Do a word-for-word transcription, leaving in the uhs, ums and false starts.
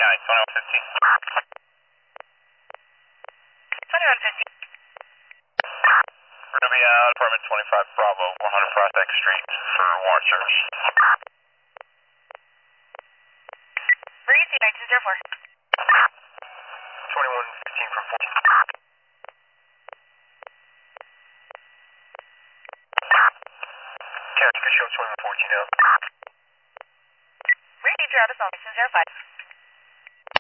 County, twenty-one fifteen. twenty-one fifteen. We're going to be out apartment twenty-five Bravo, one hundred Prospect Street for warrant service. Breezy, nineteen zero four. twenty-one fifteen from four. Terrence, could show twenty-one fourteen out. Breezy, you're out of zone, nineteen zero five.